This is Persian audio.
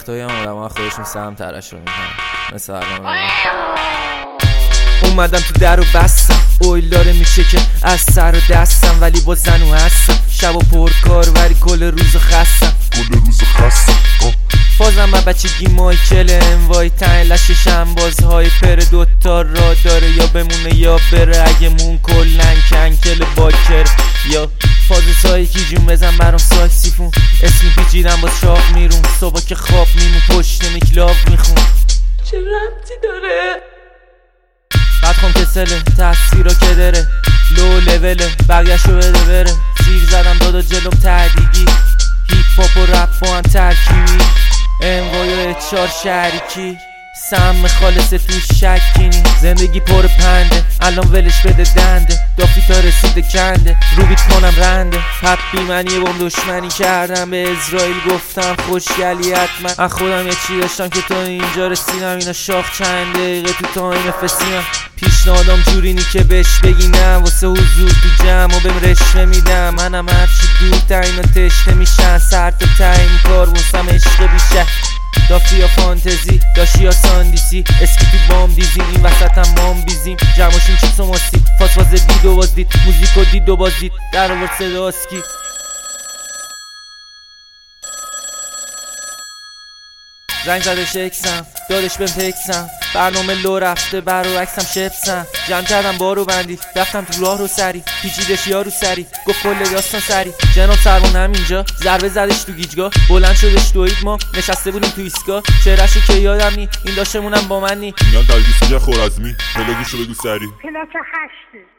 وقتایی هم آدم ها خودشون سهم ترش رو میکنن مثل الان اومدم تو در و بستم اویل داره میشه که از سر و دستم ولی با زنو هستم شب و پرکار ولی کل روز خستم فازم با بچگی مایکل انوای تنلش شنبازهای پر دوتا را داره یا بمونه یا بره اگه مون کلن کنکل باکر یا فاز سایکی جون بزن برام ساکسیفون اسمی پیچیدم باز شاق میرون صبح که خواب میمون پشت میکلاف میخون چه ربطی داره؟ بعد خون کسله تاثیرا که داره لو لوله بقیه‌شو بده بره سیر زدم دادا جلوم تهدیگی هیپ هاپ و رپ با هم ترکیبی انوای و اچار شریکی سم خالص تو شکینی زندگی پر پنده الان ولش بده دنده دافی تا رسیده کنده رو بیت کنم رنده حبی من یه بام دشمنی کردم به اسرائیل گفتم خوشگلی حتما از خودم یه چی داشتم که تا اینجا رسیدم اینا شاخ چند دقیقه تو تایم فسیمم پیشنهادم جورینی که بهش بگی نه واسه حضور تو جمع و بهم رشوه میدم منم هرچی دورتر اینا تشنه میشن سر تا تایم کار واسم عشق بیشه دافی یا فانتزی داشی یا ساندیسی اسکی تو بام دیزیم این وسط هم مام بیزیم جمعشون چیپس و ماستی فاز دید و باز دید موزیک و دید و باز دید در آورد صدا اسکی زنگ زدش اکسم دادش بهم تکسم برنامه لو رفته برو عکسم شپسم جمع کردم بارو بندی رفتم تو راه رو سری پیچیدش یارو سری گفت کل داستان سری جناب سرمون همینجا ضربه زدش تو گیجگاه بلند شدش دوید ما نشسته بودیم تو ایستگاه چهرهشو که یادم نی این داشتمونم با من نی میگن تلویزیون خورزمی پلاگشو بگو سری پلاک 8